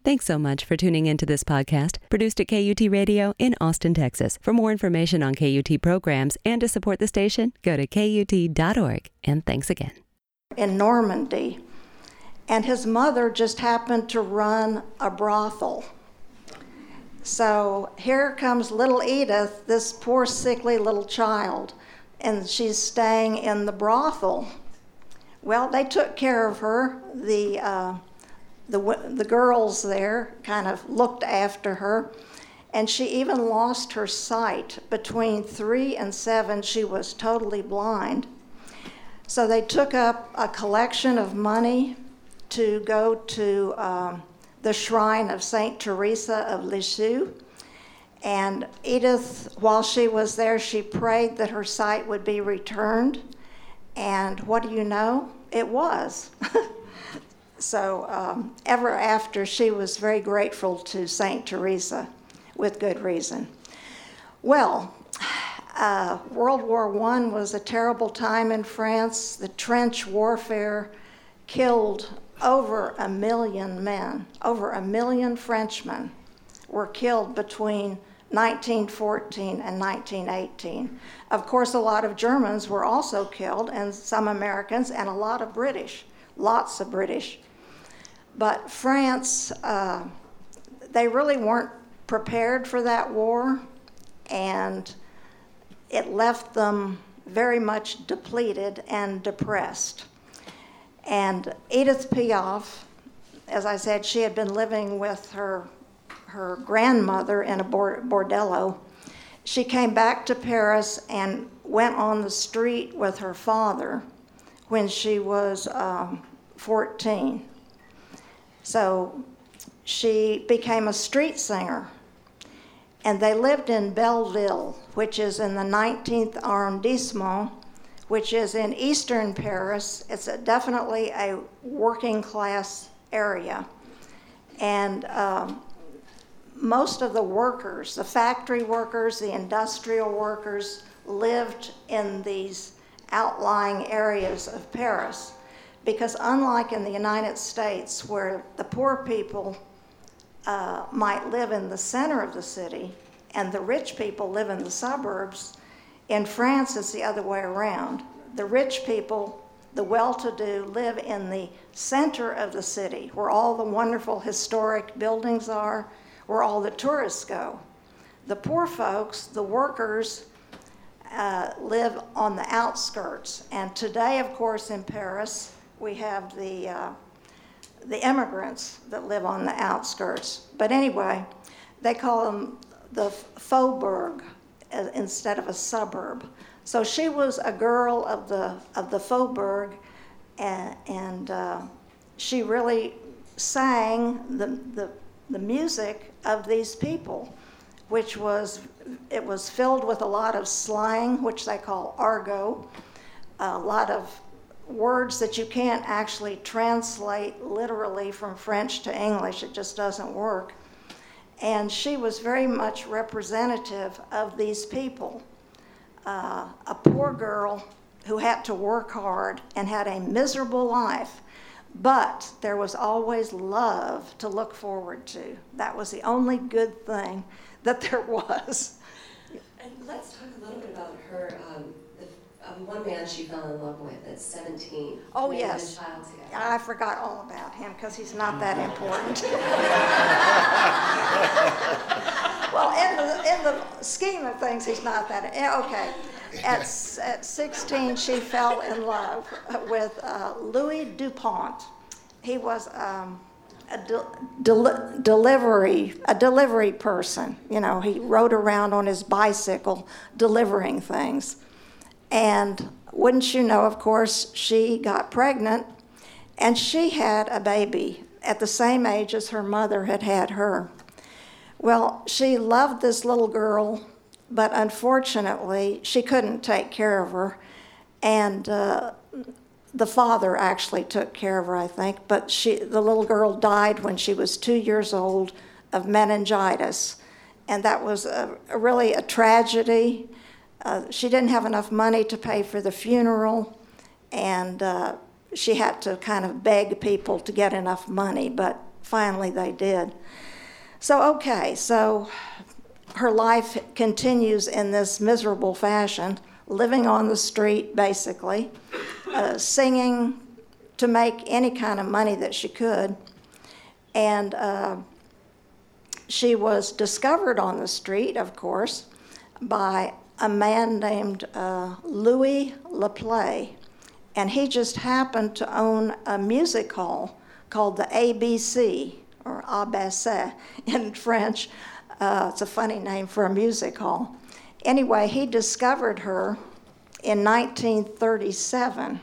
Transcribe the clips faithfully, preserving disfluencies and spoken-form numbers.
Thanks so much for tuning into this podcast, produced at K U T Radio in Austin, Texas. For more information on K U T programs and to support the station, go to K U T dot org. And thanks again. In Normandy, and his mother just happened to run a brothel. So here comes little Edith, this poor sickly little child, and she's staying in the brothel. Well, they took care of her. The uh, the the girls there kind of looked after her, and she even lost her sight. Between three and seven, she was totally blind. So they took up a collection of money to go to um, the shrine of Saint Teresa of Lisieux. And Edith, while she was there, she prayed that her sight would be returned. And what do you know? It was. So um, ever after, she was very grateful to Saint Teresa, with good reason. Well, uh, World War One was a terrible time in France. The trench warfare killed over a million men. Over a million Frenchmen were killed between nineteen fourteen and nineteen eighteen. Of course, a lot of Germans were also killed, and some Americans, and a lot of British, lots of British. But France, uh, they really weren't prepared for that war, and it left them very much depleted and depressed. And Edith Piaf, as I said, she had been living with her her grandmother in a bordello. She came back to Paris and went on the street with her father when she was um, fourteen. So she became a street singer. And they lived in Belleville, which is in the nineteenth arrondissement, which is in eastern Paris. It's a, definitely a working class area. And um, most of the workers, the factory workers, the industrial workers, lived in these outlying areas of Paris. Because unlike in the United States, where the poor people uh, might live in the center of the city and the rich people live in the suburbs, in France it's the other way around. The rich people, the well-to-do, live in the center of the city, where all the wonderful historic buildings are, where all the tourists go. The poor folks, the workers, uh, live on the outskirts. And today, of course, in Paris, we have the uh, the immigrants that live on the outskirts. But anyway, they call them the faubourg uh, instead of a suburb. So she was a girl of the of the faubourg, and, and uh, she really sang the, the the music of these people, which was it was filled with a lot of slang, which they call argot, a lot of words that you can't actually translate literally from French to English. It just doesn't work. And she was very much representative of these people. Uh, a poor girl who had to work hard and had a miserable life, but there was always love to look forward to. That was the only good thing that there was. And let's talk a little bit about her. Um, Um, one man she fell in love with at seventeen. Oh, they yes. had a child together. I forgot all about him because he's not that important. Well, in the, in the scheme of things, he's not that. Okay. At, at sixteen, she fell in love with uh, Louis Dupont. He was um, a de- del- delivery a delivery person. You know, he rode around on his bicycle delivering things. And wouldn't you know, of course, she got pregnant, and she had a baby at the same age as her mother had had her. Well, she loved this little girl, but unfortunately, she couldn't take care of her. And uh, the father actually took care of her, I think, but she, the little girl died when she was two years old of meningitis. And that was a, a really a tragedy. Uh, she didn't have enough money to pay for the funeral, and uh, she had to kind of beg people to get enough money, but finally they did. So, okay, so her life continues in this miserable fashion, living on the street, basically, uh, singing to make any kind of money that she could. And uh, she was discovered on the street, of course, by a man named uh, Louis Laplay. And he just happened to own a music hall called the A B C, or A B C in French. Uh, it's a funny name for a music hall. Anyway, he discovered her in nineteen thirty-seven,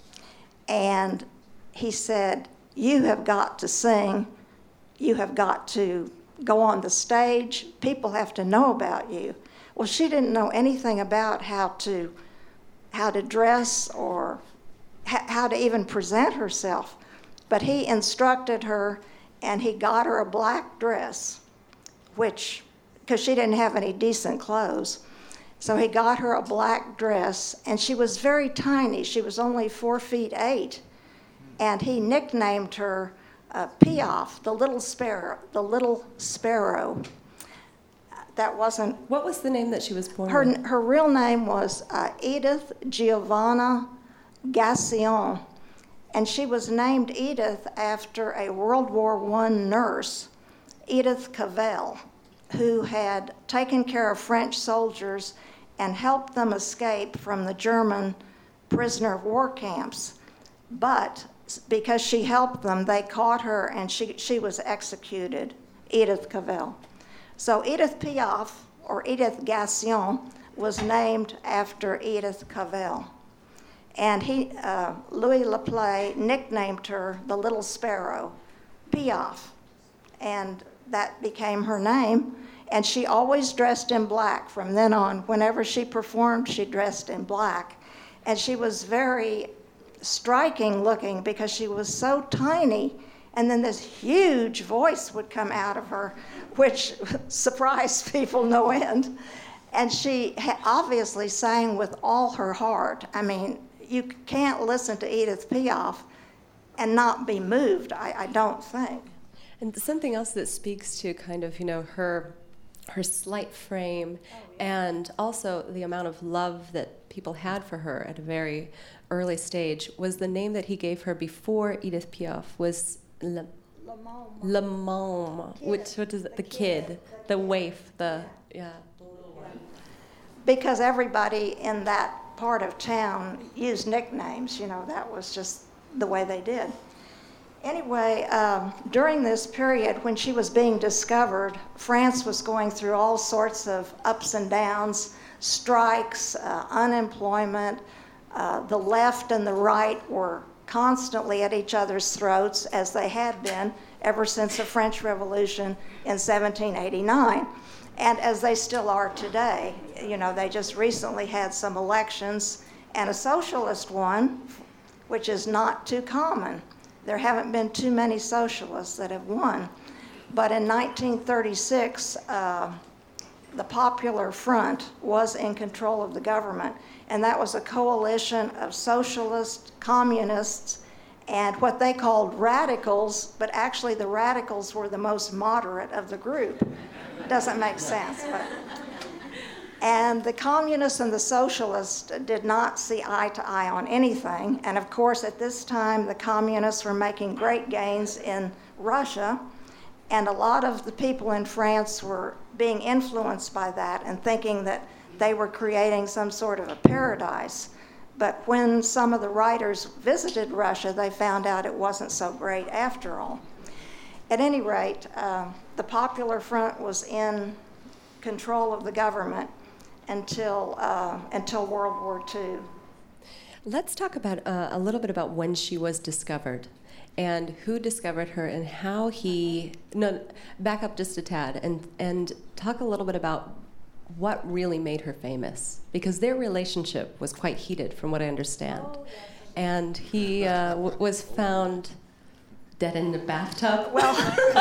and he said, "You have got to sing. You have got to go on the stage. People have to know about you." Well, she didn't know anything about how to how to dress or ha- how to even present herself, but he instructed her, and he got her a black dress, which, because she didn't have any decent clothes. So he got her a black dress, and she was very tiny. She was only four feet eight, and he nicknamed her uh, Piaf, the little sparrow, the little sparrow. That wasn't... What was the name that she was born her, with? Her real name was uh, Edith Giovanna Gassion, and she was named Edith after a World War One nurse, Edith Cavell, who had taken care of French soldiers and helped them escape from the German prisoner of war camps. But because she helped them, they caught her and she, she was executed, Edith Cavell. So Edith Piaf, or Edith Gassion, was named after Edith Cavell. And he, uh, Louis Laplay nicknamed her the Little Sparrow, Piaf. And that became her name. And she always dressed in black from then on. Whenever she performed, she dressed in black. And she was very striking looking because she was so tiny. And then this huge voice would come out of her, which surprised people no end. And she obviously sang with all her heart. I mean, you can't listen to Edith Piaf and not be moved, I, I don't think. And something else that speaks to kind of, you know, her her slight frame, oh, yeah. and also the amount of love that people had for her at a very early stage was the name that he gave her before Edith Piaf was Le, Le Môme. Le Môme, which what is it? The, the kid, kid, the waif, the yeah. The little one. Because everybody in that part of town used nicknames, you know, that was just the way they did. Anyway, um, during this period when she was being discovered, France was going through all sorts of ups and downs, strikes, uh, unemployment. Uh, the left and the right were constantly at each other's throats, as they had been ever since the French Revolution in seventeen eighty-nine, and as they still are today. You know, they just recently had some elections, and a socialist one, which is not too common. There haven't been too many socialists that have won. But in nineteen thirty-six, uh, the Popular Front was in control of the government, and that was a coalition of socialists, communists, and what they called radicals, but actually the radicals were the most moderate of the group. Doesn't make sense, but... And the communists and the socialists did not see eye to eye on anything. And of course, at this time, the communists were making great gains in Russia. And a lot of the people in France were being influenced by that and thinking that they were creating some sort of a paradise. But when some of the writers visited Russia, they found out it wasn't so great after all. At any rate, uh, the Popular Front was in control of the government until uh, until World War Two. Let's talk about uh, a little bit about when she was discovered, and who discovered her, and how he. No, back up just a tad, and and talk a little bit about what really made her famous, because their relationship was quite heated, from what I understand, oh, yes. and he uh, w- was found dead in the bathtub. Well,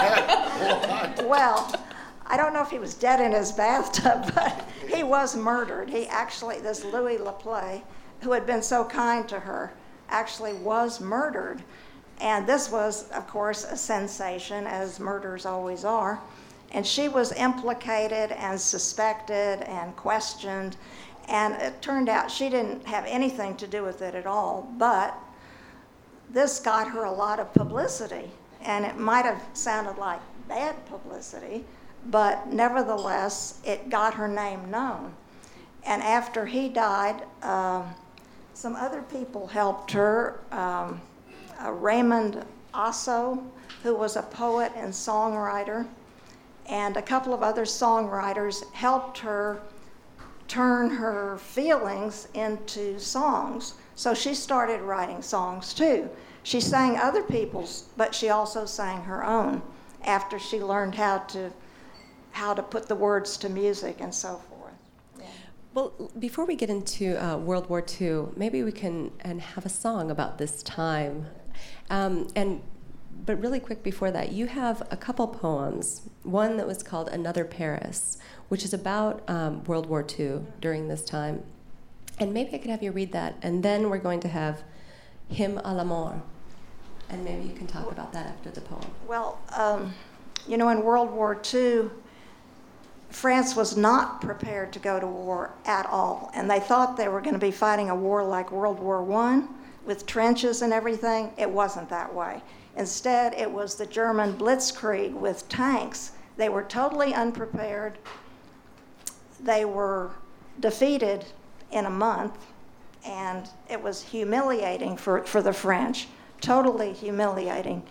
well. I don't know if he was dead in his bathtub, but he was murdered. He actually, this Louis Laplay, who had been so kind to her, actually was murdered. And this was, of course, a sensation, as murders always are. And she was implicated and suspected and questioned. And it turned out she didn't have anything to do with it at all. But this got her a lot of publicity. And it might have sounded like bad publicity, but nevertheless, it got her name known. And after he died, um, some other people helped her. Um, uh, Raymond Osso, who was a poet and songwriter, and a couple of other songwriters helped her turn her feelings into songs. So she started writing songs too. She sang other people's, but she also sang her own after she learned how to how to put the words to music and so forth. Yeah. Well, before we get into uh, World War Two, maybe we can and have a song about this time. Um, and but really quick before that, you have a couple poems. One that was called Another Paris, which is about um, World War Two during this time. And maybe I could have you read that, and then we're going to have Hymn à l'amour. And maybe you can talk about that after the poem. Well, um, you know, in World War Two, France was not prepared to go to war at all. And they thought they were going to be fighting a war like World War One with trenches and everything. It wasn't that way. Instead, it was the German blitzkrieg with tanks. They were totally unprepared. They were defeated in a month, and it was humiliating for, for the French. Totally humiliating.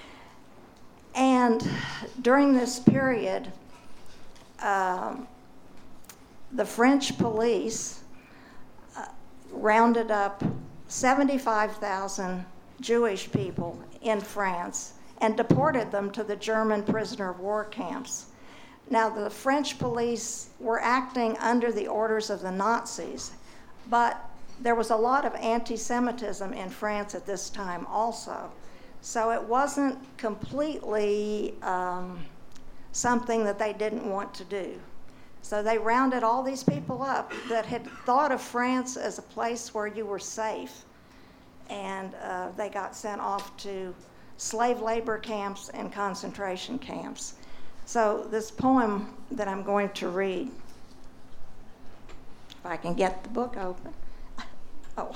And during this period, um, the French police uh, rounded up seventy-five thousand Jewish people in France and deported them to the German prisoner of war camps. Now, the French police were acting under the orders of the Nazis, but there was a lot of anti-Semitism in France at this time also. So it wasn't completely um, something that they didn't want to do. So they rounded all these people up that had thought of France as a place where you were safe. And uh, they got sent off to slave labor camps and concentration camps. So this poem that I'm going to read, if I can get the book open. Oh,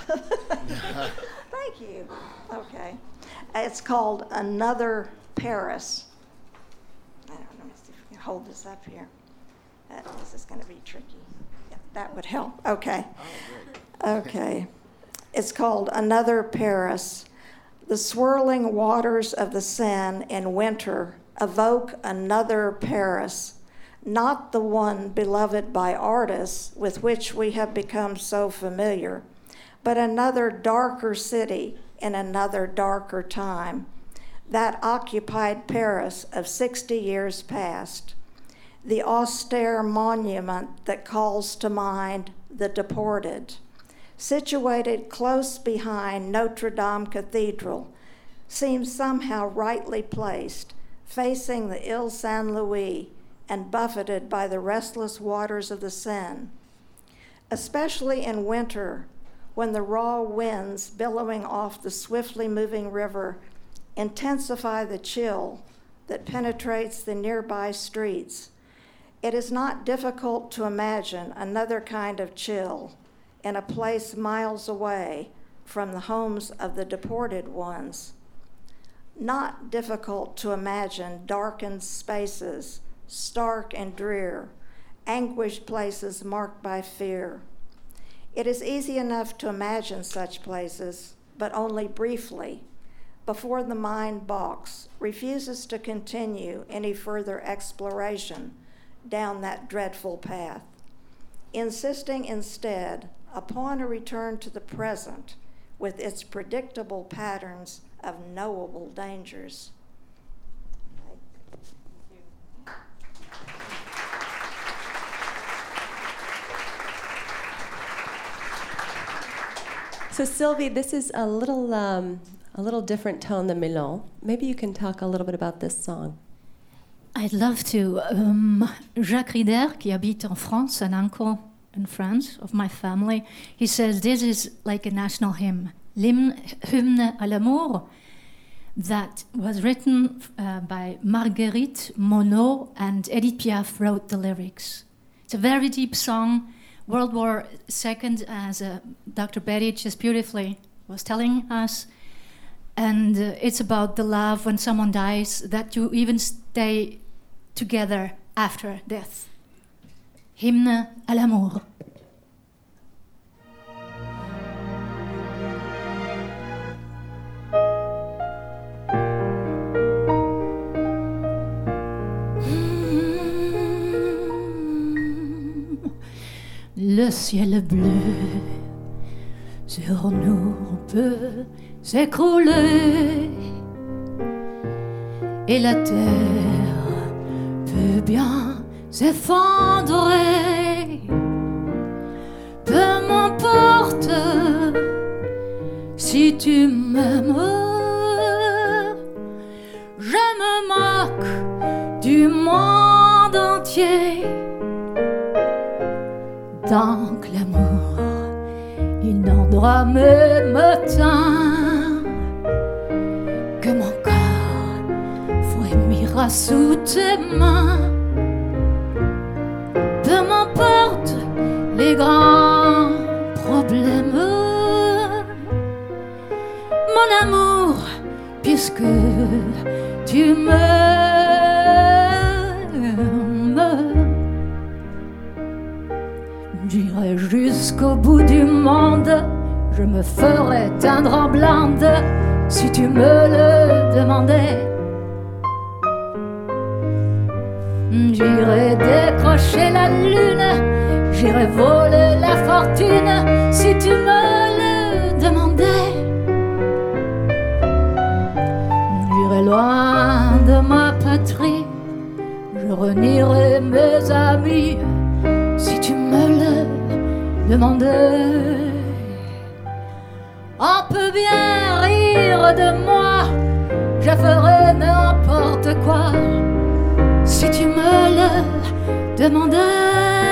thank you. Okay. It's called Another Paris. I don't know, let me see if we can hold this up here. Uh, this is going to be tricky. Yeah, that would help. Okay. Okay. It's called Another Paris. The swirling waters of the Seine in winter evoke another Paris, not the one beloved by artists with which we have become so familiar, but another darker city in another darker time, that occupied Paris of sixty years past, the austere monument that calls to mind the deported, situated close behind Notre Dame Cathedral, seems somehow rightly placed, facing the Ile Saint-Louis and buffeted by the restless waters of the Seine. Especially in winter, when the raw winds billowing off the swiftly moving river intensify the chill that penetrates the nearby streets, it is not difficult to imagine another kind of chill in a place miles away from the homes of the deported ones. Not difficult to imagine darkened spaces, stark and drear, anguished places marked by fear. It is easy enough to imagine such places, but only briefly, before the mind balks, refuses to continue any further exploration down that dreadful path, insisting instead upon a return to the present with its predictable patterns of knowable dangers. So Sylvie, this is a little um, a little different tone than Milon. Maybe you can talk a little bit about this song. I'd love to. Um, Jacques Rider, qui habite en France, an uncle in France of my family, he says this is like a national hymn. L'hymne, hymne à l'amour. that was written uh, by Marguerite Monod, and Edith Piaf wrote the lyrics. It's a very deep song. World War Two, as uh, Doctor Betty just beautifully was telling us. And uh, it's about the love when someone dies, that you even stay together after death. Hymne à l'amour. Le ciel bleu sur nous peut s'écrouler et la terre peut bien s'effondrer. Peu m'importe si tu m'aimes, je me moque du monde entier. Tant que l'amour inondera mes matins, que mon corps frémira sous tes mains. Peu m'importe les grands problèmes, mon amour, puisque tu m'aimes. J'irai jusqu'au bout du monde, je me ferai teindre en blonde si tu me le demandais. J'irai décrocher la lune, j'irai voler la fortune si tu me le demandais. J'irai loin de ma patrie, je renierai mes amis si tu me le demandais. On peut bien rire de moi, je ferai n'importe quoi si tu me le demandais.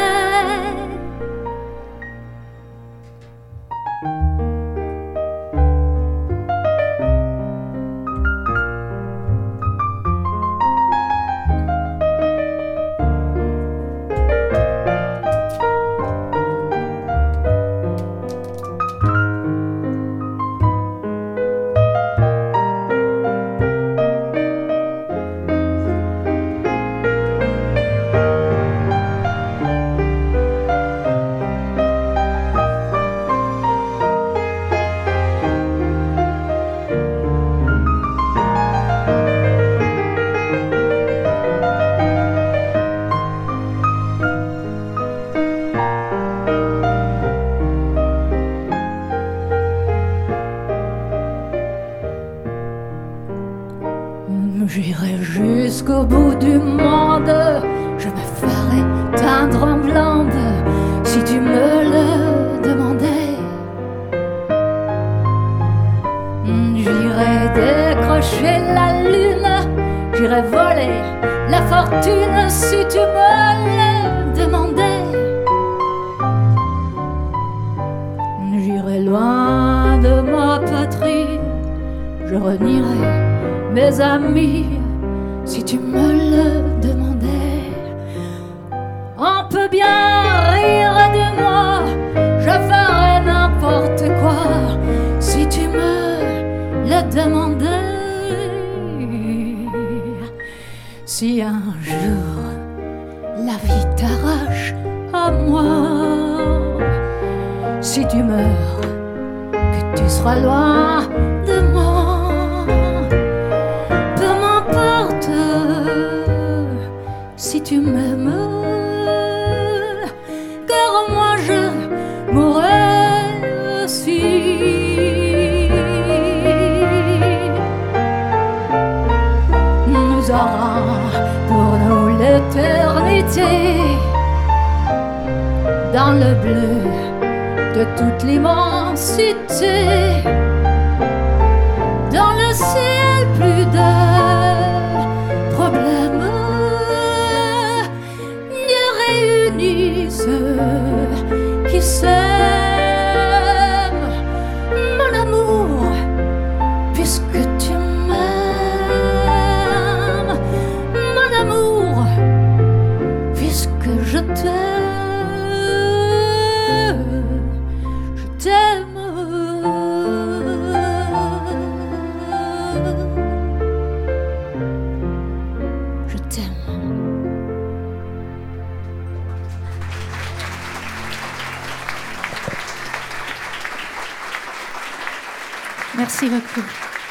J'irai jusqu'au bout du monde, je me ferai teindre en blonde si tu me le demandais. J'irai décrocher la lune, j'irai voler la fortune si tu me le demandais. J'irai loin de ma patrie, je renierai mes amis si tu me le demandais. On peut bien rire de moi, je ferai n'importe quoi si tu me le demandais. Si un jour la vie t'arrache à moi, si tu meurs, que tu seras loin de moi. Si tu m'aimes, car moi je mourrai aussi. Nous aurons pour nous l'éternité dans le bleu de toute l'immensité, dans le ciel plus de problèmes. Ceux qui s'aiment, mon amour, puisque tu m'aimes. Merci beaucoup.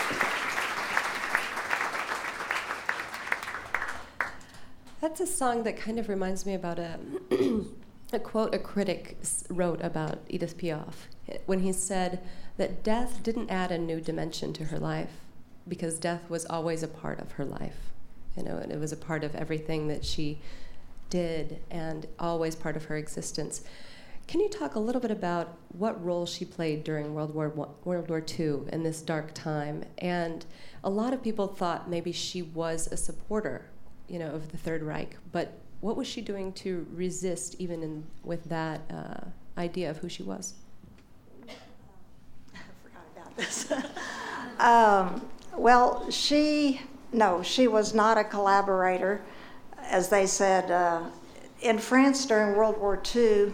That's a song that kind of reminds me about a, a quote a critic wrote about Edith Piaf when he said that death didn't add a new dimension to her life because death was always a part of her life. You know, and it was a part of everything that she did and always part of her existence. Can you talk a little bit about what role she played during World War One, World War Two in this dark time? And a lot of people thought maybe she was a supporter, you know, of the Third Reich, but what was she doing to resist even in, with that uh, idea of who she was? I forgot about this. um, well, she, no, she was not a collaborator. As they said, uh, in France during World War Two,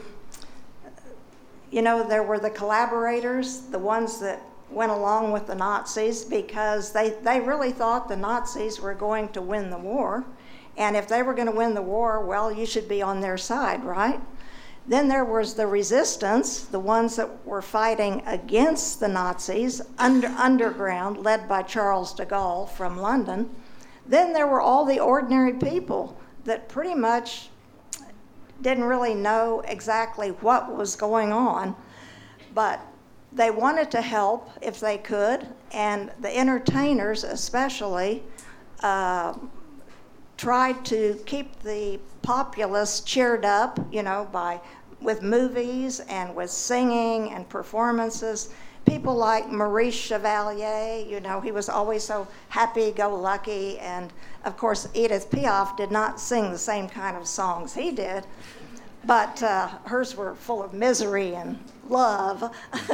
you know, there were the collaborators, the ones that went along with the Nazis because they, they really thought the Nazis were going to win the war. And if they were going to win the war, well, you should be on their side, right? Then there was the resistance, the ones that were fighting against the Nazis, under, underground, led by Charles de Gaulle from London. Then there were all the ordinary people that pretty much didn't really know exactly what was going on, but they wanted to help if they could, and the entertainers especially uh, tried to keep the populace cheered up, you know, by with movies and with singing and performances. People like Maurice Chevalier, you know, he was always so happy-go-lucky, and of course Edith Piaf did not sing the same kind of songs he did, but uh, hers were full of misery and love.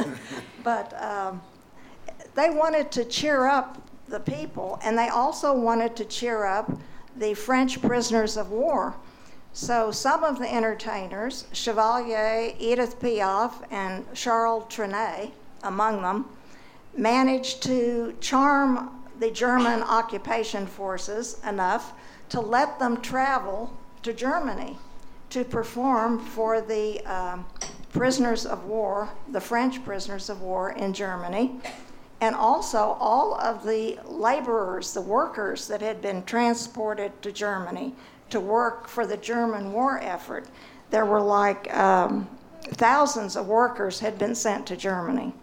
But um, they wanted to cheer up the people, and they also wanted to cheer up the French prisoners of war. So some of the entertainers, Chevalier, Edith Piaf, and Charles Trenet, among them, managed to charm the German occupation forces enough to let them travel to Germany to perform for the um, prisoners of war, the French prisoners of war in Germany, and also all of the laborers, the workers that had been transported to Germany to work for the German war effort. There were like um, thousands of workers had been sent to Germany.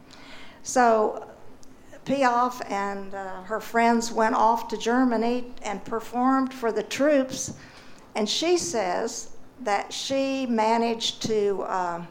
So Piaf and uh, her friends went off to Germany and performed for the troops, and she says that she managed to, um,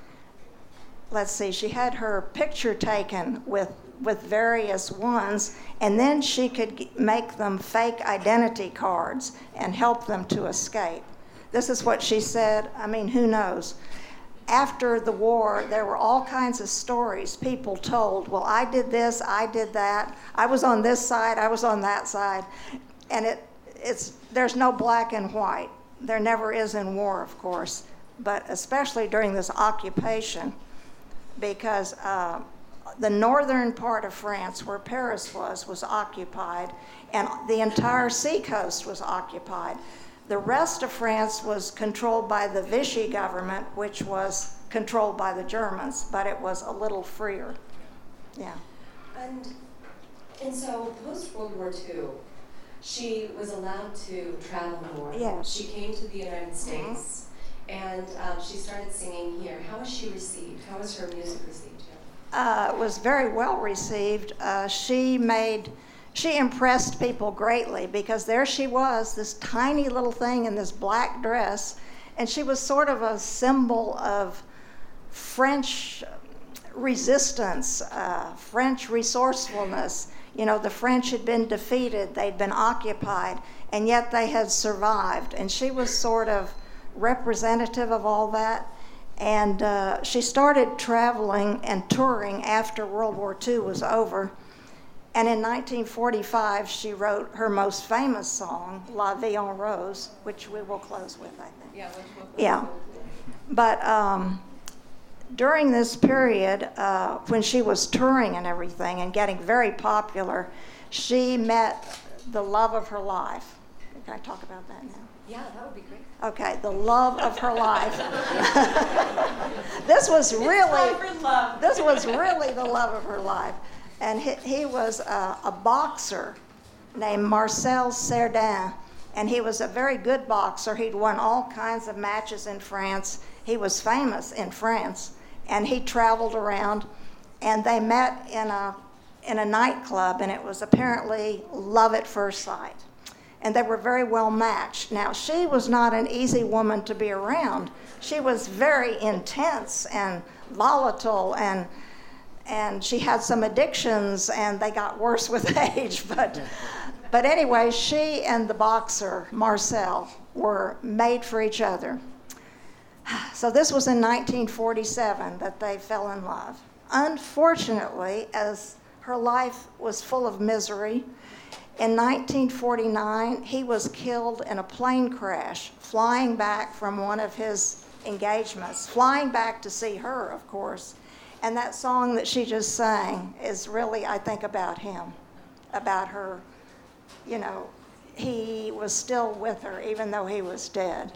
let's see, she had her picture taken with, with various ones, and then she could g- make them fake identity cards and help them to escape. This is what she said. I mean, who knows? After the war, there were all kinds of stories people told. Well, I did this, I did that. I was on this side, I was on that side. And it, it's there's no black and white. There never is in war, of course, but especially during this occupation, because uh, the northern part of France, where Paris was, was occupied, and the entire seacoast was occupied. The rest of France was controlled by the Vichy government, which was controlled by the Germans, but it was a little freer. Yeah. And and so post-World War Two, she was allowed to travel more. Yes. She came to the United States, mm-hmm. and um, she started singing here. How was she received? How was her music received here? Uh, it was very well received. Uh, she made... She impressed people greatly because there she was, this tiny little thing in this black dress, and she was sort of a symbol of French resistance, uh, French resourcefulness. You know, the French had been defeated, they'd been occupied, and yet they had survived. And she was sort of representative of all that. And uh, she started traveling and touring after World War Two was over. And in nineteen forty-five, she wrote her most famous song, La Vie en Rose, which we will close with, I think. Yeah, we'll, we'll yeah. But um, during this period, uh, when she was touring and everything and getting very popular, she met the love of her life. Can I talk about that now? Yeah, that would be great. Okay, the love of her life. This was really, this was really the love of her life. and he, he was a, a boxer named Marcel Cerdan, and he was a very good boxer. He'd won all kinds of matches in France. He was famous in France, and he traveled around, and they met in a in a nightclub, and it was apparently love at first sight. And they were very well matched. Now, she was not an easy woman to be around. She was very intense and volatile, and and she had some addictions, and they got worse with age. But but anyway, she and the boxer, Marcel, were made for each other. So this was in nineteen forty-seven that they fell in love. Unfortunately, as her life was full of misery, in nineteen forty-nine, he was killed in a plane crash, flying back from one of his engagements, flying back to see her, of course. And that song that she just sang is really, I think, about him, about her. You know, he was still with her, even though he was dead.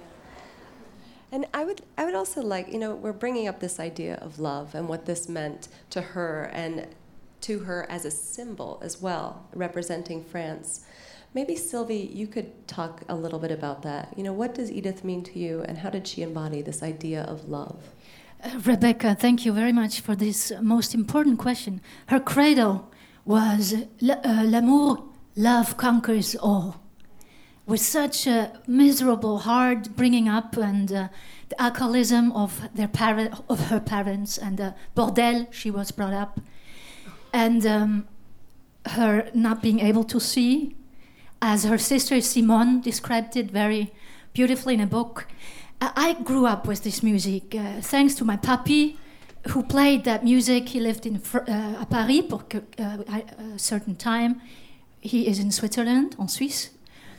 And I would, I would also like, you know, we're bringing up this idea of love and what this meant to her and to her as a symbol as well, representing France. Maybe, Sylvie, you could talk a little bit about that. You know, what does Edith mean to you, and how did she embody this idea of love? Uh, Rebecca, thank you very much for this most important question. Her credo was, uh, l'amour, love conquers all. With such a miserable, hard bringing up, and uh, the alcoholism of their parent, of her parents, and the bordel she was brought up, and um, her not being able to see, as her sister Simone described it very beautifully in a book. I grew up with this music, uh, thanks to my papi, who played that music. He lived in Fr- uh, at Paris for uh, a certain time. He is in Switzerland, en Suisse.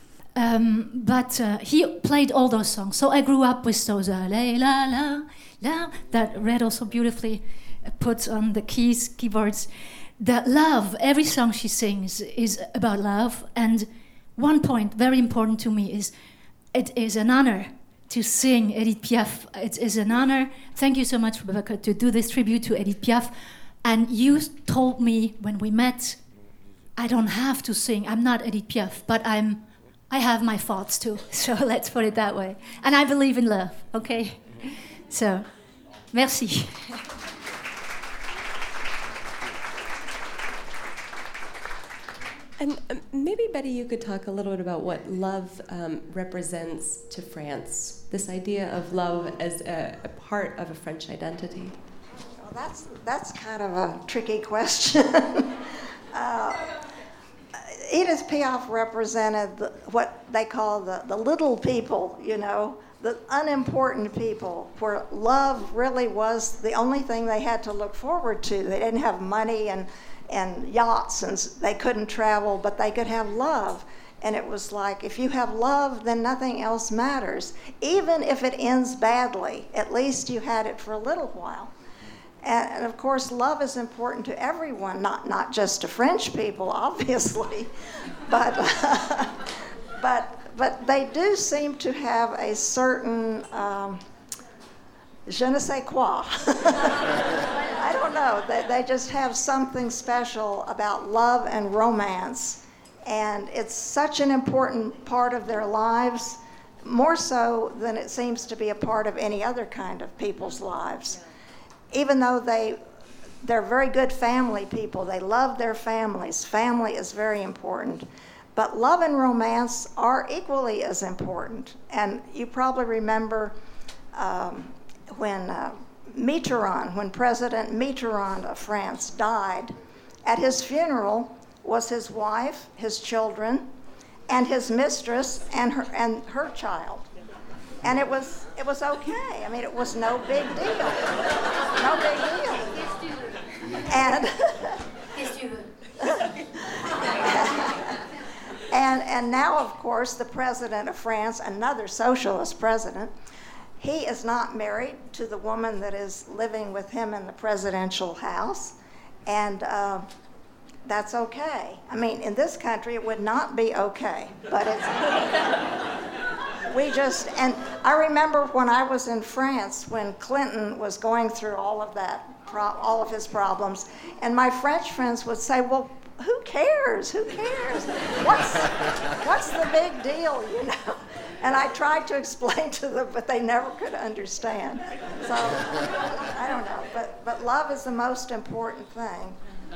Um, but uh, he played all those songs. So I grew up with those uh, la la la la that Red also beautifully puts on the keys, keyboards. The love, every song she sings is about love. And one point very important to me is it is an honor to sing Edith Piaf. It is an honor. Thank you so much, Rebecca, to do this tribute to Edith Piaf. And you told me when we met, I don't have to sing. I'm not Edith Piaf, but I'm. I have my faults too. So let's put it that way. And I believe in love. Okay. So, merci. And um, maybe, Betty, you could talk a little bit about what love um, represents to France, this idea of love as a, a part of a French identity. Well, that's, that's kind of a tricky question. uh, Edith Piaf represented the, what they call the, the little people, you know, the unimportant people, where love really was the only thing they had to look forward to. They didn't have money and and yachts, and they couldn't travel, but they could have love. And it was like, if you have love, then nothing else matters. Even if it ends badly, at least you had it for a little while. And, and of course, love is important to everyone, not, not just to French people, obviously. but, uh, but, but they do seem to have a certain, um, je ne sais quoi. I don't know. They, they just have something special about love and romance. And it's such an important part of their lives, more so than it seems to be a part of any other kind of people's lives. Even though they, they're very good family people, they love their families. Family is very important. But love and romance are equally as important. And you probably remember um, when uh, Mitterrand, when President Mitterrand of France died, at his funeral was his wife, his children, and his mistress and her and her child. And it was it was okay. I mean, it was no big deal. No big deal. And and and now, of course, the president of France, another socialist president, he is not married to the woman that is living with him in the presidential house, and uh, that's okay. I mean, in this country, it would not be okay, but it's, we just, and I remember when I was in France, when Clinton was going through all of that pro- all of his problems. And my French friends would say, well, who cares? Who cares? What's, what's the big deal, you know? And I tried to explain to them, but they never could understand. So, I don't know. But, but love is the most important thing.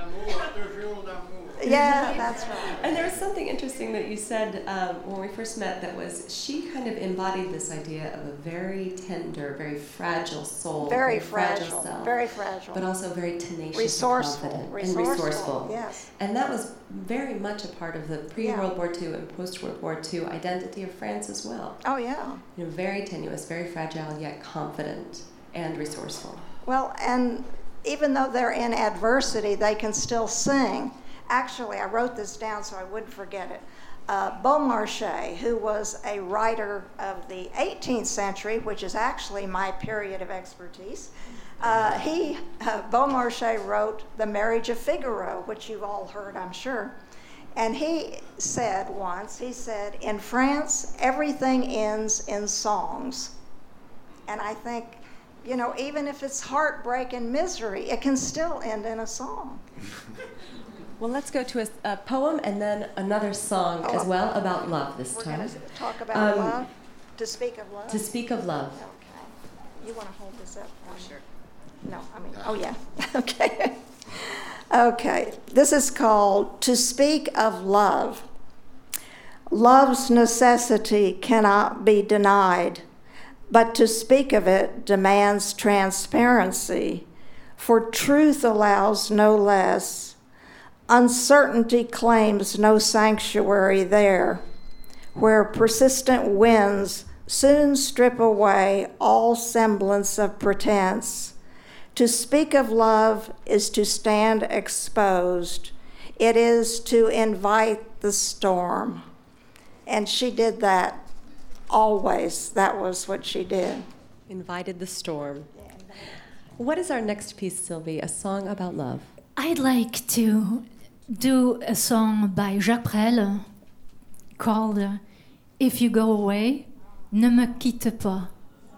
Yeah, that's right. And there was something interesting that you said um, when we first met that was she kind of embodied this idea of a very tender, very fragile soul. Very, very fragile, fragile, self, very fragile. But also very tenacious resourceful, and confident. resourceful, and resourceful. Yes. And that was very much a part of the pre-World Yeah. War Two and post-World War Two identity of France as well. Oh, yeah. You know, very tenuous, very fragile, yet confident and resourceful. Well, and even though they're in adversity, they can still sing. Actually, I wrote this down so I wouldn't forget it. Uh, Beaumarchais, who was a writer of the eighteenth century, which is actually my period of expertise, uh, he, uh, Beaumarchais wrote The Marriage of Figaro, which you've all heard, I'm sure. And he said once, he said, in France, everything ends in songs. And I think, you know, even if it's heartbreak and misery, it can still end in a song. Well, let's go to a, a poem and then another song Oh, as well about love this We're time. going to talk about Um, love, to speak of love. To speak of love. Okay. You want to hold this up? Oh, sure. No, I mean, oh, yeah. Okay. Okay. This is called To Speak of Love. Love's necessity cannot be denied, but to speak of it demands transparency, for truth allows no less. Uncertainty claims no sanctuary there, where persistent winds soon strip away all semblance of pretense. To speak of love is to stand exposed. It is to invite the storm. And she did that always. That was what she did. Invited the storm. What is our next piece, Sylvie? A song about love. I'd like to do a song by Jacques Brel called uh, If You Go Away, Ne Me Quitte Pas.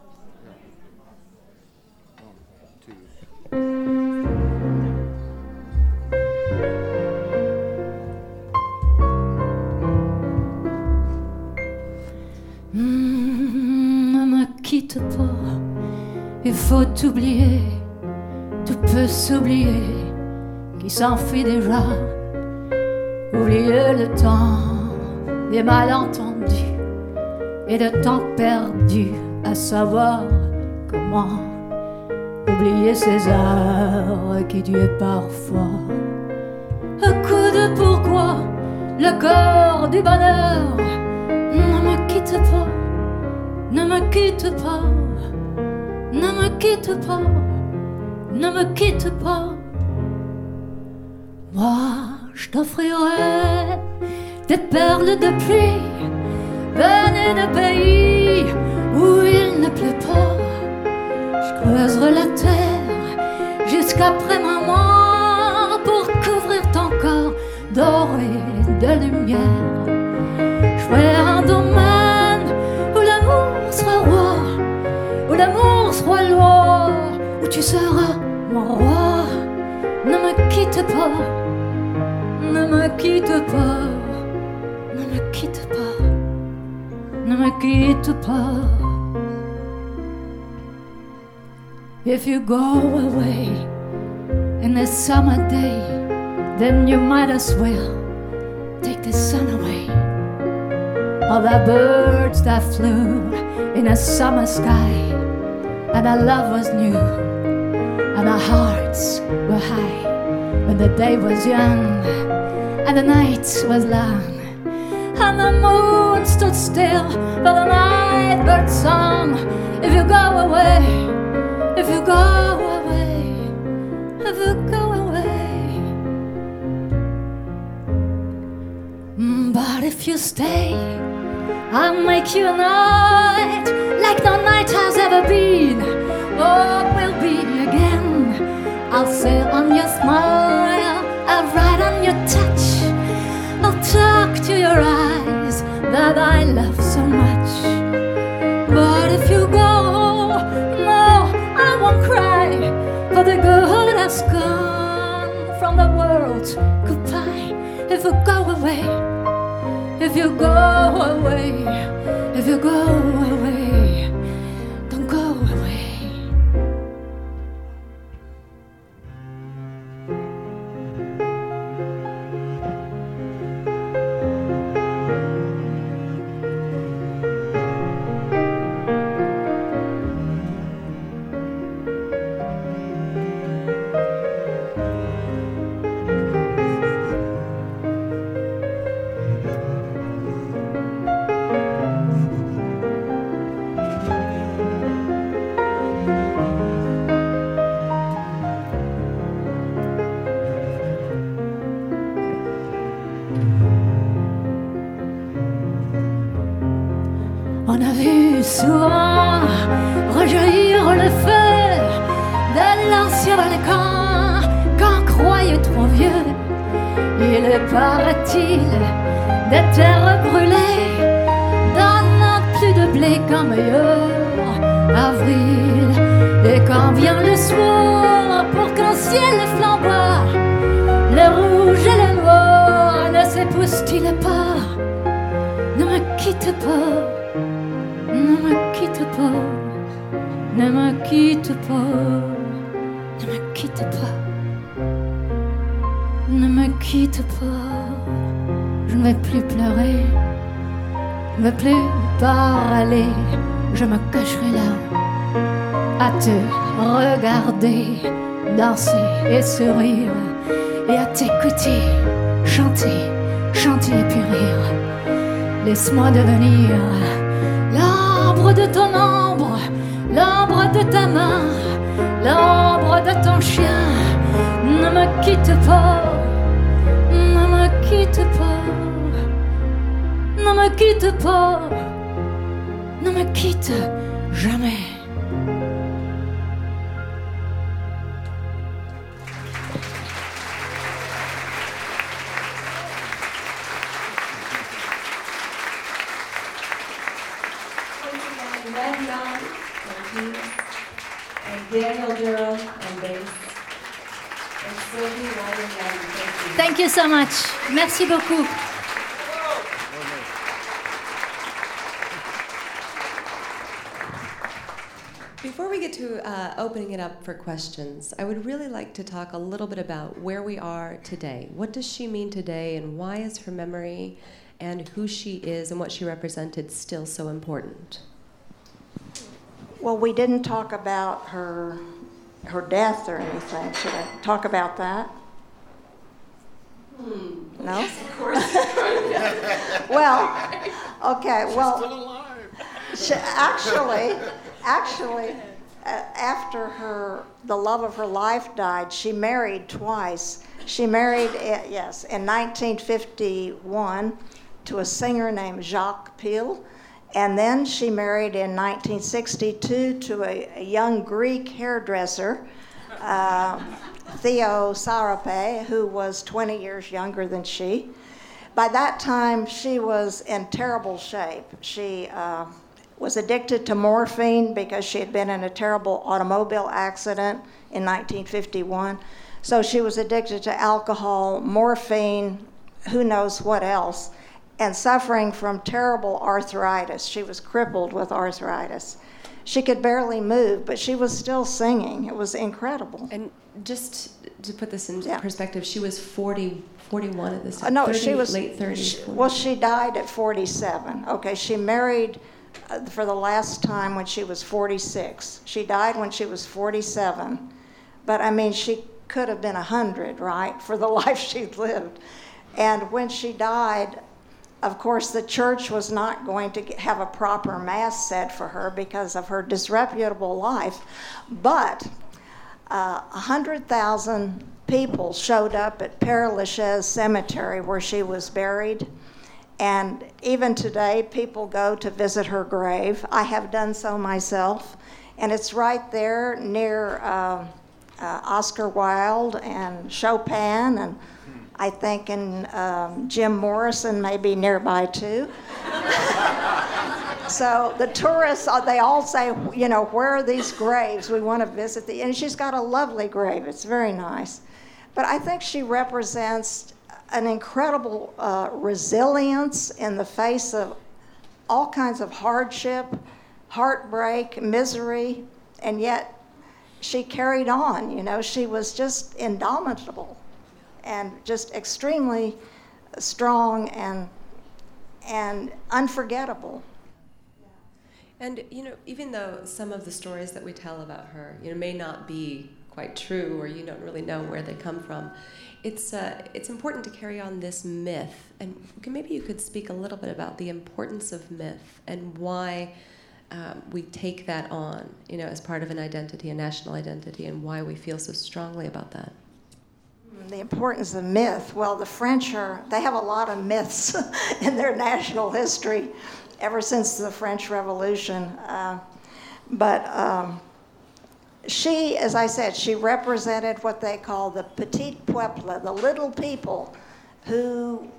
Mm, ne me quitte pas, il faut t'oublier, tout peut s'oublier, qui s'enfuit déjà. Oublier le temps des malentendus et de temps perdu à savoir comment oublier ces heures qui tuent parfois. Un coup de pourquoi, le corps du bonheur. Ne me quitte pas, ne me quitte pas, ne me quitte pas, ne me quitte pas. Moi, je t'offrirai des perles de pluie venues de pays où il ne pleut pas. Je creuserai la terre jusqu'après ma mort pour couvrir ton corps doré de lumière. Je ferai un domaine où l'amour sera roi, où l'amour sera loi, où tu seras mon roi. Ne me quitte pas, ne me quitte pas, ne me quitte pas, ne me quitte pas. If you go away in the summer day, then you might as well take the sun away. All the birds that flew in a summer sky, and our love was new, and our hearts were high, when the day was young, and the night was long, and the moon stood still for the night bird's song. If you go away, if you go away, if you go away, mm, but if you stay, I'll make you a night like no night has ever been, or will be again. I'll sail on your smile, I'll ride on your touch, I'll talk to your eyes that I love so much. But if you go, no, I won't cry, for the good is gone from the world, goodbye. If you go away, if you go away, if you go away, don't go away. On a vu souvent rejaillir le feu de l'ancien volcan qu'on croyait trop vieux. Il paraît-il des terres brûlées donnant plus de blé qu'en meilleur avril. Et quand vient le soir pour qu'un ciel flamboie, le rouge et le noir ne s'épousent-ils pas? Ne me quitte pas, ne me quitte pas, ne me quitte pas, ne me quitte pas, ne me quitte pas. Je ne vais plus pleurer, je ne vais plus parler, je me cacherai là à te regarder, danser et sourire, et à t'écouter, chanter, chanter et puis rire. Laisse-moi devenir l'ombre de ton ombre, l'ombre de ta main, l'ombre de ton chien. Ne me quitte pas, ne me quitte pas, ne me quitte pas, ne me quitte jamais. And Daniel Durrell on bass, and Sylvie Wyman on thank you. Thank you so much. Merci beaucoup. Before we get to uh, opening it up for questions, I would really like to talk a little bit about where we are today. What does she mean today, and why is her memory and who she is and what she represented still so important? Well, we didn't talk about her her death or anything. Should I talk about that? Hmm. No? Yes, of course. Well, okay, well, she, actually, actually, uh, after her, the love of her life died, she married twice. She married, uh, yes, in nineteen fifty-one to a singer named Jacques Pil. And then she married in nineteen sixty-two to a, a young Greek hairdresser, uh, Theo Sarape, who was twenty years younger than she. By that time, she was in terrible shape. She uh, was addicted to morphine because she had been in a terrible automobile accident in nineteen fifty-one. So she was addicted to alcohol, morphine, who knows what else, and suffering from terrible arthritis. She was crippled with arthritis. She could barely move, but she was still singing. It was incredible. And just to put this in Yeah. perspective, she was forty, forty-one at this time. Uh, no, thirty, she was late thirties. she- well, she died at forty-seven. Okay, she married uh, for the last time when she was forty-six. She died when she was forty-seven. But I mean, she could have been one hundred, right, for the life she'd lived. And when she died, of course, the church was not going to get, have a proper mass said for her because of her disreputable life. But uh, one hundred thousand people showed up at Père Lachaise Cemetery where she was buried. And even today, people go to visit her grave. I have done so myself. And it's right there near uh, uh, Oscar Wilde and Chopin, and I think in um, Jim Morrison may be nearby too. So the tourists, uh, they all say, you know, where are these graves? We want to visit the, and she's got a lovely grave. It's very nice. But I think she represents an incredible uh, resilience in the face of all kinds of hardship, heartbreak, misery, and yet she carried on, you know. She was just indomitable and just extremely strong and and unforgettable. And, you know, even though some of the stories that we tell about her, you know, may not be quite true, or you don't really know where they come from, it's uh, it's important to carry on this myth. And maybe you could speak a little bit about the importance of myth and why um, we take that on, you know, as part of an identity, a national identity, and why we feel so strongly about that. The importance of myth. Well, the French are, they have a lot of myths in their national history ever since the French Revolution. Uh, but um, she, as I said, she represented what they call the petit peuple, the little people who,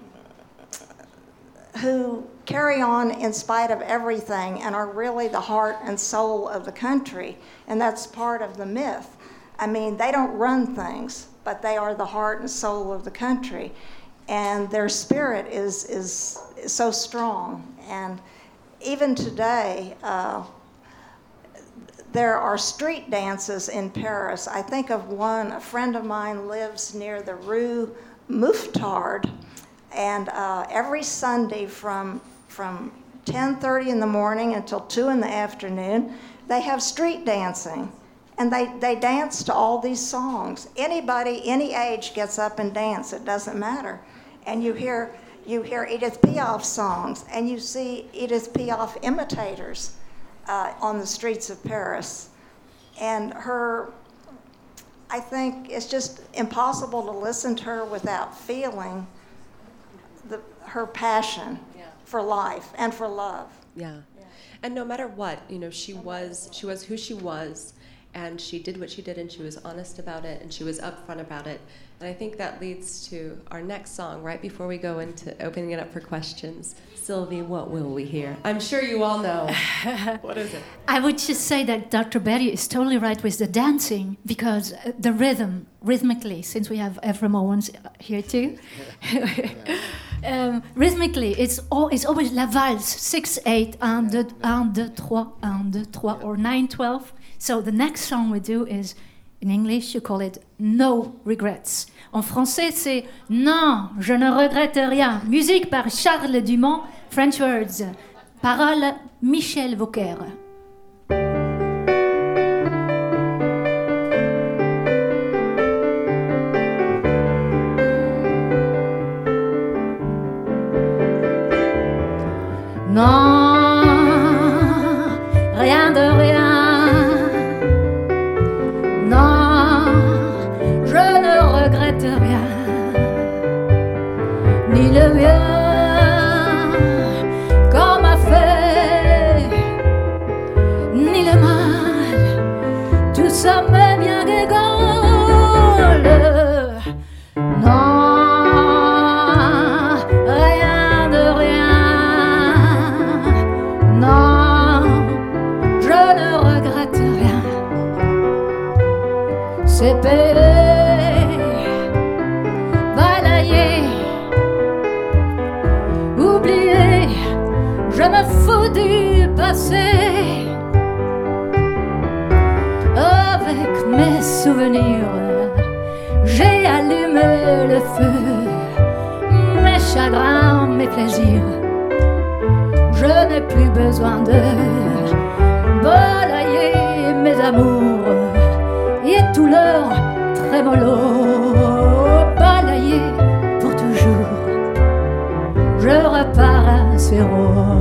who carry on in spite of everything and are really the heart and soul of the country. And that's part of the myth. I mean, they don't run things, but they are the heart and soul of the country. And their spirit is, is, is so strong. And even today, uh, there are street dances in Paris. I think of one, a friend of mine lives near the Rue Mouffetard, and uh, every Sunday from, from ten thirty in the morning until two in the afternoon, they have street dancing. And they, they dance to all these songs. Anybody, any age gets up and dance, it doesn't matter. And you hear you hear Edith Piaf songs, and you see Edith Piaf imitators uh, on the streets of Paris. And her, I think it's just impossible to listen to her without feeling the, her passion yeah. for life and for love. Yeah. yeah. And no matter what, you know, she was she was who she was. And she did what she did, and she was honest about it, and she was upfront about it. And I think that leads to our next song, right before we go into opening it up for questions. Sylvie, what will we hear? I'm sure you all know. What is it? I would just say that Doctor Betty is totally right with the dancing, because the rhythm, rhythmically, since we have Ephraim Owens here too, um, rhythmically, it's, all, it's always la valse, six eight, un, deux, un, deux, trois, un, deux, trois, or nine twelve. So the next song we do is, in English, you call it No Regrets. En français, c'est Non, je ne regrette rien. Musique par Charles Dumont, French words. Paroles, Michel Vauquer. Non, rien de rien. Rien, ni le bien qu'on m'a fait, ni le mal, tout ça m'est bien égal. Non, rien de rien, non, je ne regrette rien, c'est payé. Je me fous du passé. Avec mes souvenirs, j'ai allumé le feu. Mes chagrins, mes plaisirs, je n'ai plus besoin de balayer mes amours et tout leur trémolo. Balayer pour toujours, je repars à zéro.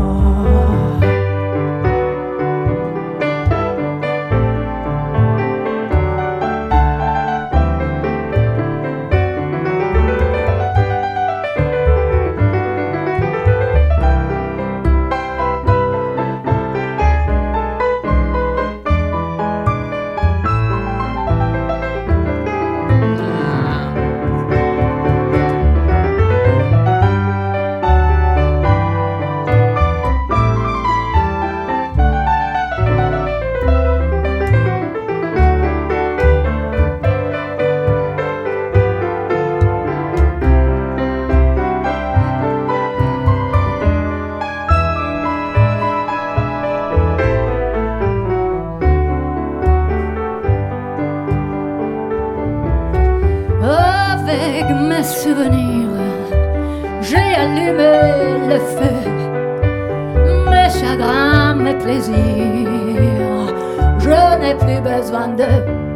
souvenirs, j'ai allumé le feu, mes chagrins, mes plaisirs, je n'ai plus besoin de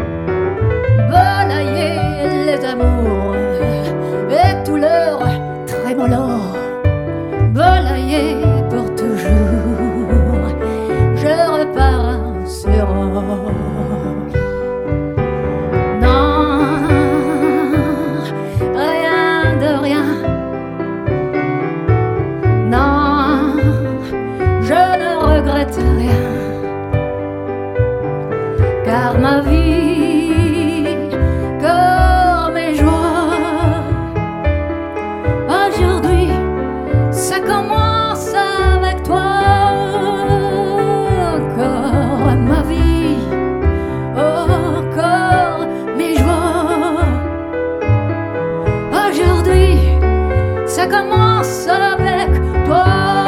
balayer les amours et tout leur trémolo, balayer pour toujours, je repars sur car ma vie, comme mes joies, aujourd'hui, ça commence avec toi. Encore ma vie, encore mes joies, aujourd'hui, ça commence avec toi.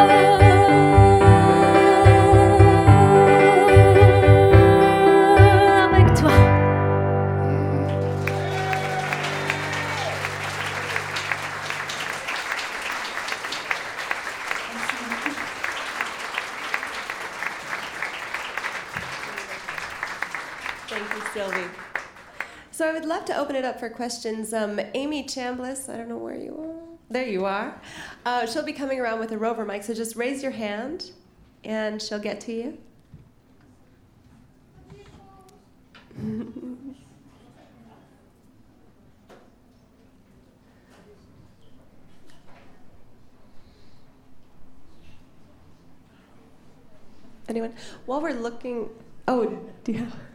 So I would love to open it up for questions. Um, Amy Chambliss, I don't know where you are. There you are. Uh, she'll be coming around with a rover mic, so just raise your hand, and she'll get to you. Anyone? While we're looking, oh, do you have?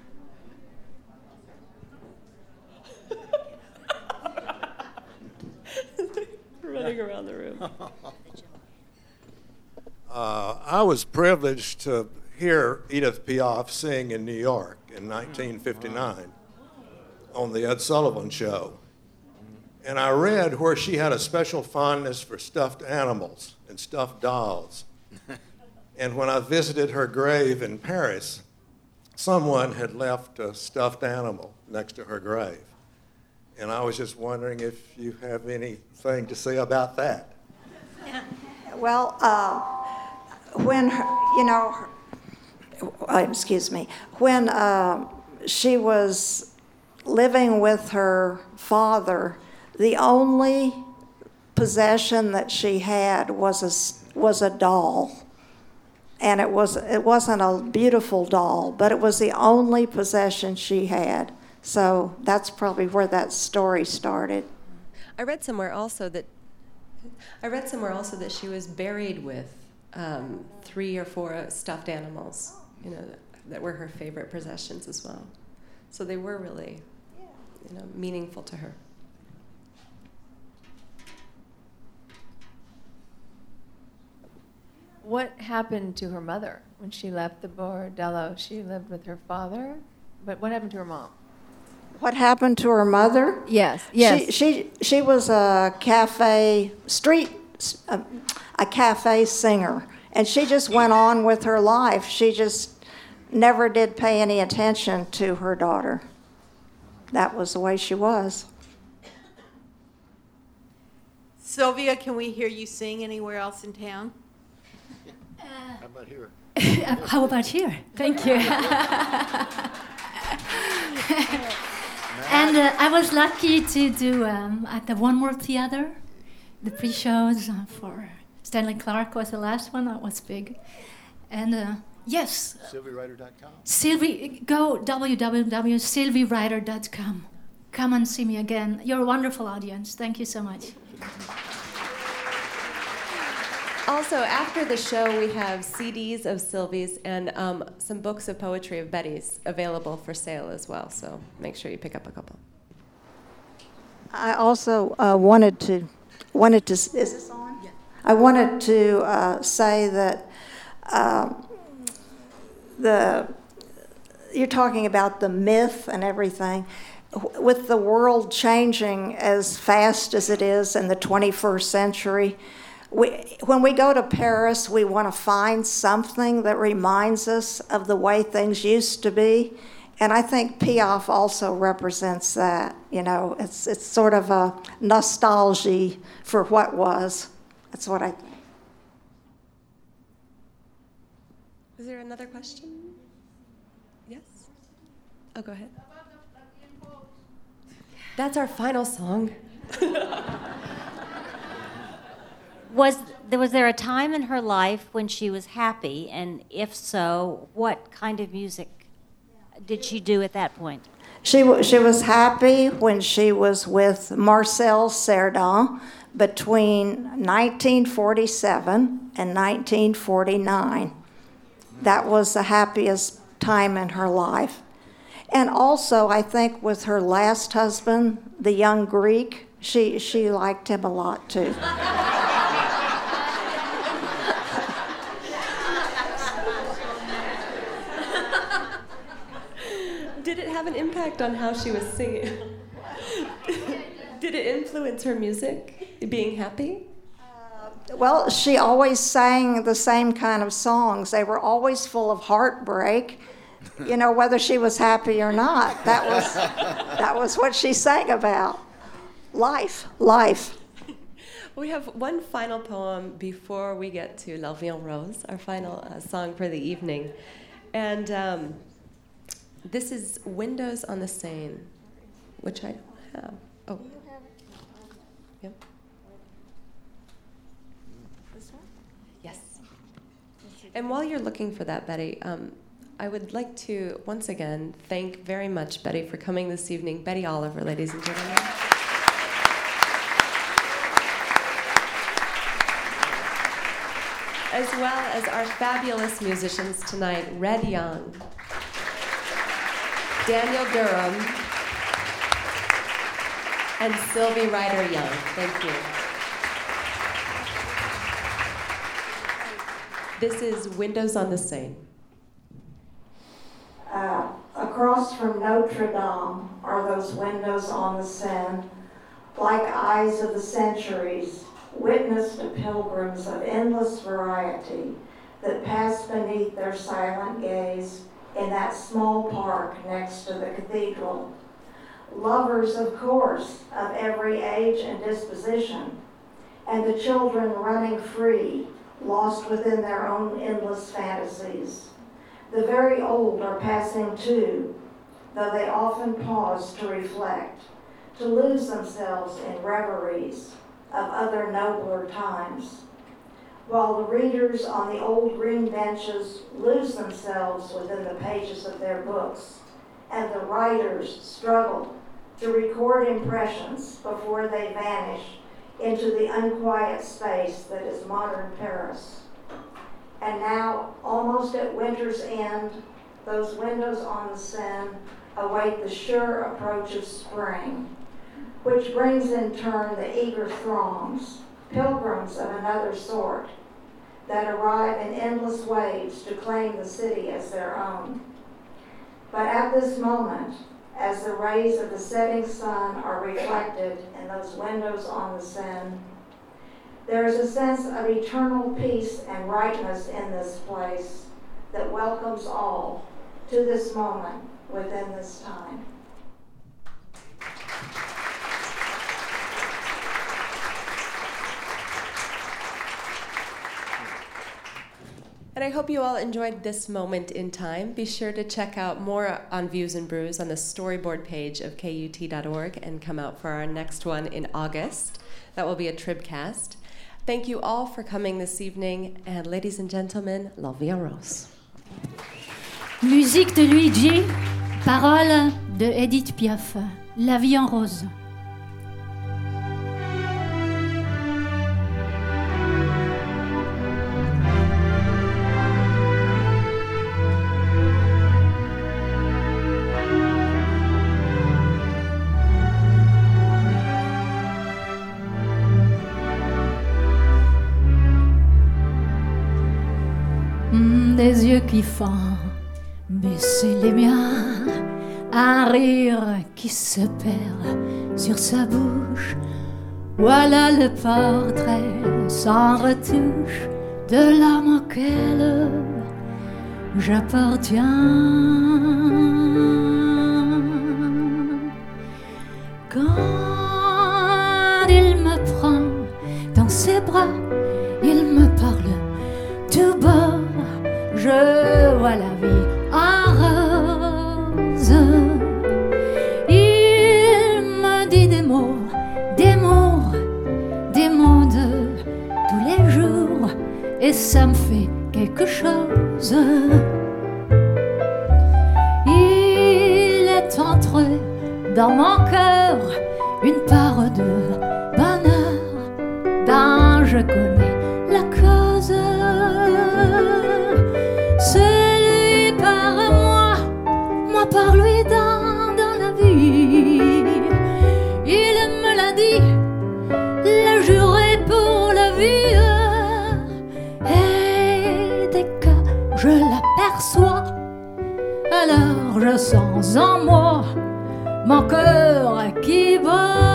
Running around the room. Uh, I was privileged to hear Edith Piaf sing in New York in nineteen fifty-nine on the Ed Sullivan Show. And I read where she had a special fondness for stuffed animals and stuffed dolls. And when I visited her grave in Paris, someone had left a stuffed animal next to her grave. And I was just wondering if you have anything to say about that. Well, uh, when, her, you know, her, uh, excuse me, when uh, she was living with her father, the only possession that she had was a, was a doll. And it, was, it wasn't a beautiful doll, but it was the only possession she had. So that's probably where that story started. I read somewhere also that I read somewhere also that she was buried with um, three or four stuffed animals, you know, that, that were her favorite possessions as well. So they were really, you know, meaningful to her. What happened to her mother when she left the bordello? She lived with her father, but what happened to her mom? What happened to her mother? Yes, yes. She she, she was a cafe street a, a cafe singer, and she just went on with her life. She just never did pay any attention to her daughter. That was the way she was. Sylvia, can we hear you sing anywhere else in town? Uh, How about here? How about here? Thank you. And uh, I was lucky to do um, at the One World Theater, the pre-shows uh, for Stanley Clarke was the last one. That was big. And uh, yes. Sylvie Ryder dot com. Sylvie, go w w w dot sylvie ryder dot com. Come and see me again. You're a wonderful audience. Thank you so much. Also, after the show, we have C Ds of Sylvie's and um, some books of poetry of Betty's available for sale as well. So make sure you pick up a couple. I also uh, wanted to wanted to. Is this on? Yeah. I wanted to uh, say that um, the you're talking about the myth and everything. With the world changing as fast as it is in the twenty-first century. We, when we go to Paris, we want to find something that reminds us of the way things used to be. And I think Piaf also represents that. You know, it's it's sort of a nostalgia for what was. That's what I think. Is there another question? Yes? Oh, go ahead. That's our final song. Was there, was there a time in her life when she was happy? And if so, what kind of music did she do at that point? She, w- she was happy when she was with Marcel Cerdan between nineteen forty-seven and nineteen forty-nine. That was the happiest time in her life. And also, I think with her last husband, the young Greek, she, she liked him a lot too. Did it have an impact on how she was singing? Did it influence her music, being happy? Uh, well, she always sang the same kind of songs. They were always full of heartbreak, you know, whether she was happy or not. That was, that was what she sang about. Life, life. We have one final poem before we get to La Vie en Rose, our final uh, song for the evening. And um, this is Windows on the Seine, which I don't have. Oh. Yep. This one? Yes. And while you're looking for that, Betty, um, I would like to once again thank very much Betty for coming this evening. Betty Oliver, ladies and gentlemen. As well as our fabulous musicians tonight, Red Young, Daniel Durham, and Sylvie Ryder-Young. Thank you. This is Windows on the Seine. Uh, across from Notre Dame are those windows on the Seine, like eyes of the centuries, witness to pilgrims of endless variety that pass beneath their silent gaze in that small park next to the cathedral. Lovers, of course, of every age and disposition, and the children running free, lost within their own endless fantasies. The very old are passing too, though they often pause to reflect, to lose themselves in reveries of other nobler times, while the readers on the old green benches lose themselves within the pages of their books, and the writers struggle to record impressions before they vanish into the unquiet space that is modern Paris. And now, almost at winter's end, those windows on the Seine await the sure approach of spring, which brings in turn the eager throngs, pilgrims of another sort, that arrive in endless waves to claim the city as their own. But at this moment, as the rays of the setting sun are reflected in those windows on the Seine, there is a sense of eternal peace and rightness in this place that welcomes all to this moment within this time. And I hope you all enjoyed this moment in time. Be sure to check out more on Views and Brews on the storyboard page of K U T dot org and come out for our next one in August. That will be a Tribcast. Thank you all for coming this evening, and ladies and gentlemen, La Vie en Rose. Musique de Luigi, paroles de Edith Piaf, La Vie en Rose. Des yeux qui font baisser les miens, un rire qui se perd sur sa bouche. Voilà le portrait sans retouche de l'homme auquel j'appartiens. Quand il me prend dans ses bras, il me parle tout bas, je vois la vie en rose. Il me dit des mots, des mots, des mots de tous les jours, et ça me fait quelque chose. Il est entré dans mon cœur une part de bonheur dont je connais la cause. C'est lui par moi, moi par lui dans, dans la vie. Il me l'a dit, l'a juré pour la vie. Et dès que je l'aperçois, alors je sens en moi mon cœur qui bat.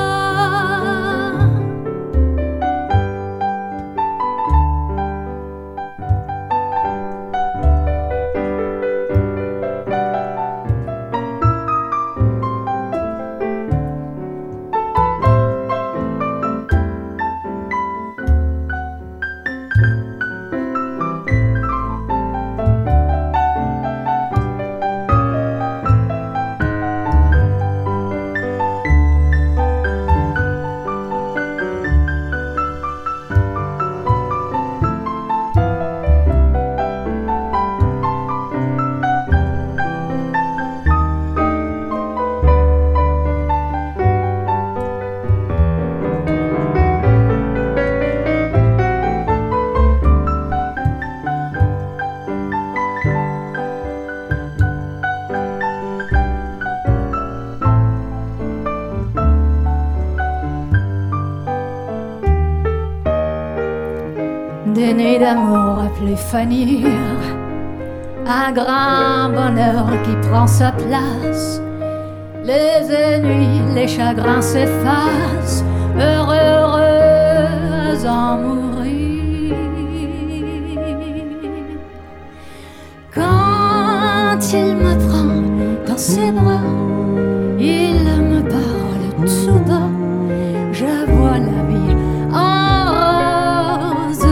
Des nuits d'amour appelées fanir, un grand bonheur qui prend sa place. Les ennuis, les chagrins s'effacent, heureux, heureux en mourir. Quand il me prend dans ses bras, il me parle tout bas, je vois la vie en rose.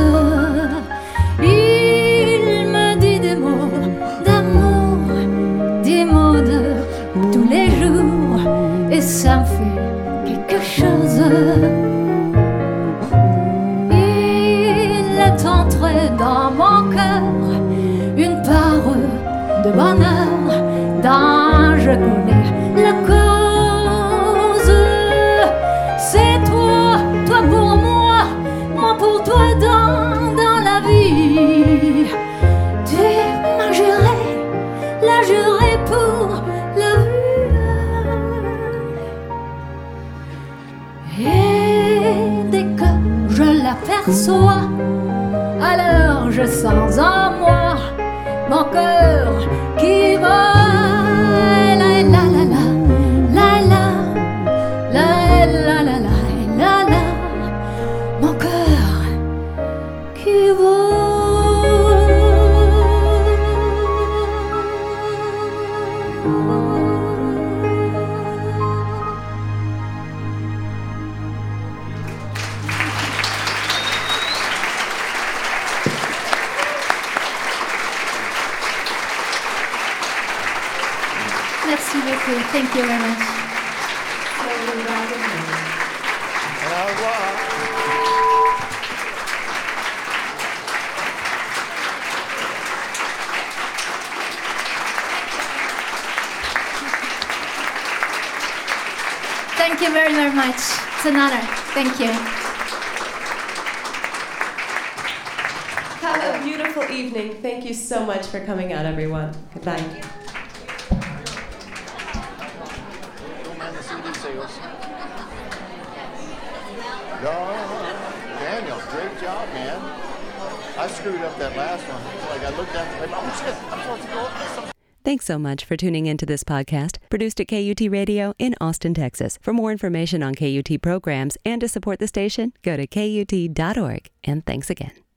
Il me dit des mots d'amour, des mots de tous les jours, et ça me fait quelque chose. Il est entré dans mon cœur une part de bonheur dont je connais la cause. C'est toi, toi pour moi, moi pour toi dans, dans la vie. Tu m'as juré, l'as juré pour la vie. Et dès que je l'aperçois, alors je sens en moi mon cœur qui bat. La la la la, la la, la la la la, la la, mon cœur qui Merci beaucoup. Thank you very much. Thank you very, very much. It's an honor. Thank you. Have a beautiful evening. Thank you so much for coming out, everyone. Good night. Daniel, great job, man. I screwed up that last one. Like I looked at it, like, oh shit, I'm supposed to go up this. Thanks so much for tuning into this podcast, produced at K U T Radio in Austin, Texas. For more information on K U T programs and to support the station, go to K U T dot org. And thanks again.